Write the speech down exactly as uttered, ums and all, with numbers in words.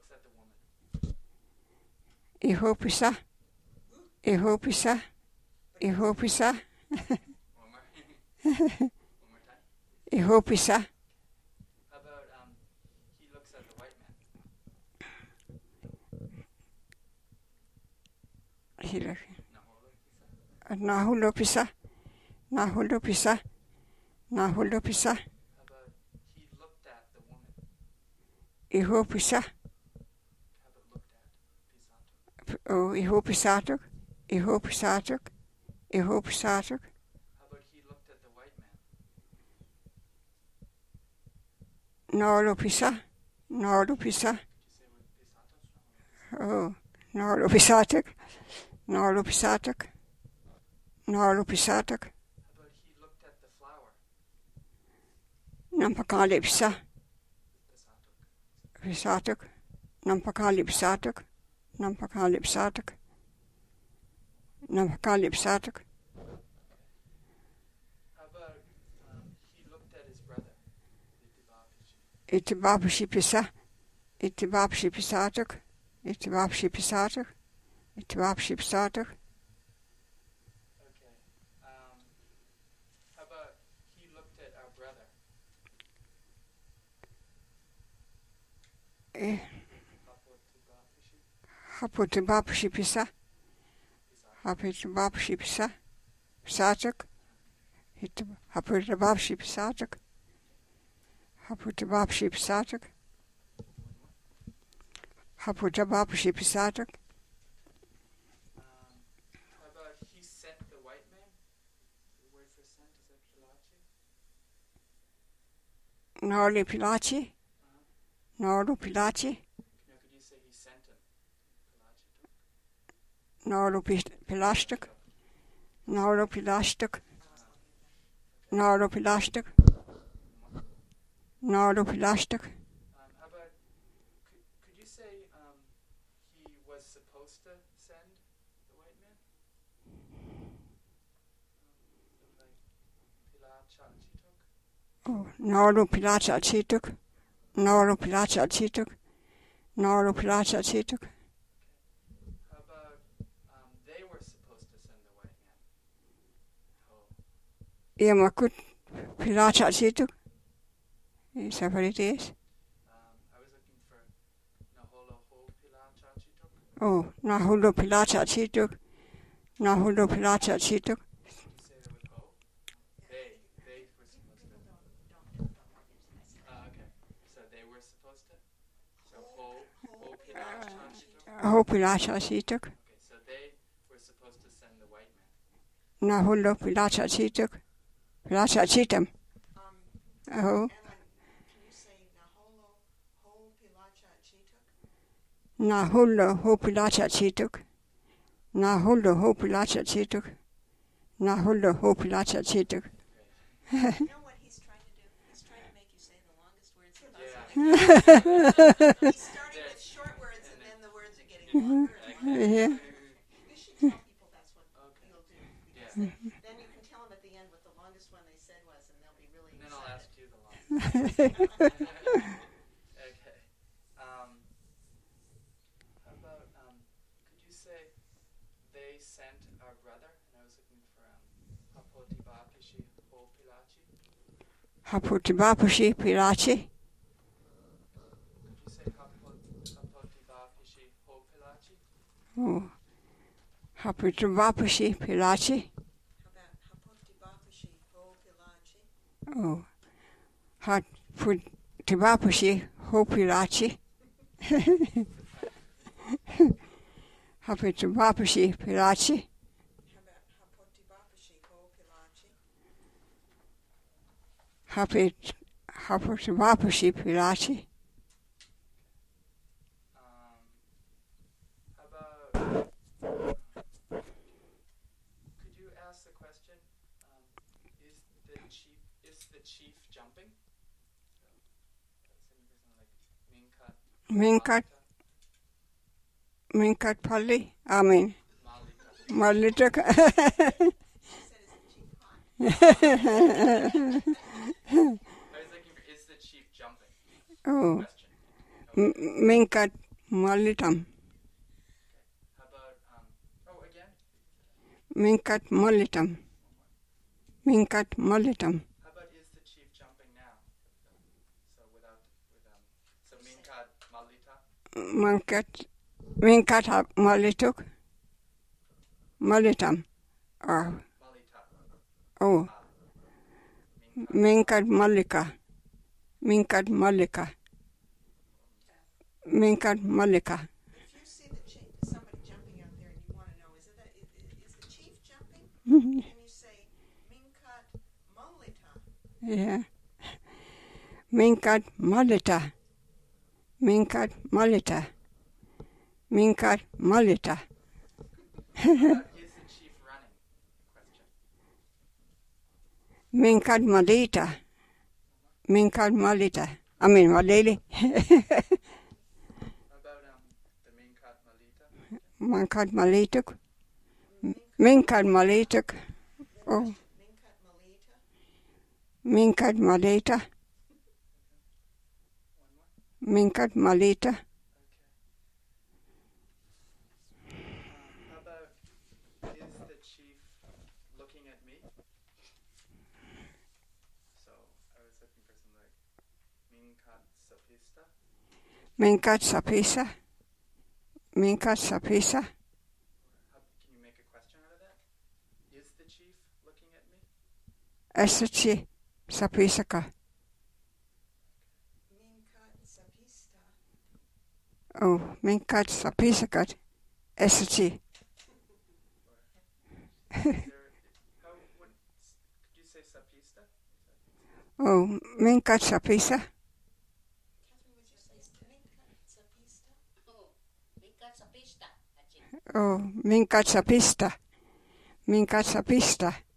at the woman. Ihopisa. Ihopisa. Ihopisa. One more. One more time. Ihopisa. How about um, he looks at the white man? Hila. Naholo Pisa. Nahulopisa. Nahulopisa. Nahulopisa. How about he looked at the woman? Ihopisa. How about looked at? Pisato. Oh, ihopisatuk. Ihopisatuk. Ihopisatuk. How about he looked at the white man? Nolopisa. Nolopisa. Did you say with Pisato? Oh, Nolopisatuk. Nolopisatuk. Nolopisatuk. How about he looked at the flower? Nampakalipsa. Pisato. Pisatuk. Nampakalipsatuk. Nampakalipsatuk. Nampakalipsatuk. How about um, he looked at his brother? Itibapushi pisa. Itibapushi pisatuk. Itibapushi pisatuk. Itibapushi pisatuk. Okay. Um, how about he looked at our brother? Eh, Hapotibapishi. Haputibapushi pisa. Haputibapushi pisa. Pisatuk. Haputibapushi pisatuk. Haputibapushi pisatuk. Haputibapushi pisatuk. Um, how about he sent the white man? The word for sent, is that Pilachi? Noli pilachi. Uh-huh. Nolu pilachi. Now, could you say he sent him? Pilachi took? Nolu pilastuk. Nolu pilastuk. Nolu pilastuk. Nolu pilastuk. Um, how about, could, could you say um, he was supposed to send the white man? Um, like Pilachi took? Oh, Nolu pilacha chituk. Nolu pilacha chituk. Nolu pilacha chituk. How about um, they were supposed to send the white man? Oh, Iamakut pilacha chituk. Is that what it is? um, I was looking for Naholo Ho Pilachi took. Oh, Nahulu pilacha chituk. Nahulu pilacha chituk. Did you say that with Ho? They, they were supposed to. Uh, okay, so they were supposed to. So Ho, Ho Pilachi took. Ho pilacha chituk. Okay, so they were supposed to send the white man. Nahulu pilacha chituk. Pilacha chitam. Um, Oh, Ellen, can you say Naholo Ho Pilacha Chituk? Nahulu ho pilacha chituk. Nahulu ho pilacha chituk. Nahulu ho pilacha chituk. You know what he's trying to do? He's trying to make you say the longest words possible. He's starting with short words and then the words are getting longer and longer. Yeah. You should tell people that's what Okay. you'll do. Yeah. Because then, then you can tell them at the end what the longest one they said was and they'll be really And then I'll excited. ask you the last. Okay. Um, how about, um, could you say they sent our brother? And I was looking for um, Hapotibapishi Ho Pilachi. Haputibapushi pilachi. Could you say Hapot- Hapotibapishi Ho Pilachi? Oh, Haputibapushi pilachi. How about Hapotibapashi Ho Pilachi? Oh, Haputibapushi ho pilachi. Haputibapushi pilachi. How about Hapotibapashi Ho Pilachi? Hapit Haputibapushi pilachi. Um, how about, could you ask the question, um, is the chief, is the chief jumping? So, that's an person like Minkat. Minkat Minkat Pali. I mean Malika. Malituk. She said, is the chief hot? I was looking for, is the chief jumping? Oh, Question. M- Minkat Mollitam. How about, um, oh, again? Minkat mollitam. Minkat mollitam. How about is the chief jumping now? So without, with, um, so minkat malita? Minkat, minkat mollituk. Mollitam. Or, Malita. oh, Ah. Minkat. minkat mollika. Minkat mollika. Minkat mollika. If you see the chief, somebody jumping out there, and you want to know, is it a, is, is the chief jumping? And you say, Minkat Molita. Yeah. Minkat mollita. Minkat mollita. Minkat mollita. How about is the chief running? Question. Minkat mollita. Minkat mollita. I mean, mollili. How about, um, the minkat malita? Minkat mollituk. Minkat mollituk. Oh, Minkat Malita. minkat mollita. One more? Minkat mollita. Okay. Um, how about is the chief looking at me? So I was looking for something like minkat sapista. Minkat sapisa. Minkat sapisa. How, can you make a question out of that? Is the chief looking at me? Esachi sapisaka. Minkat Sapista. Oh, minkat sapisakat. Esachi. Is there, how would could you say sapista? Oh, minkat sapisa. Catherine, would you say Minkat Sapista? Oh, minkat sa pista. Achi. Oh, minkat sapista. Minkat sapista.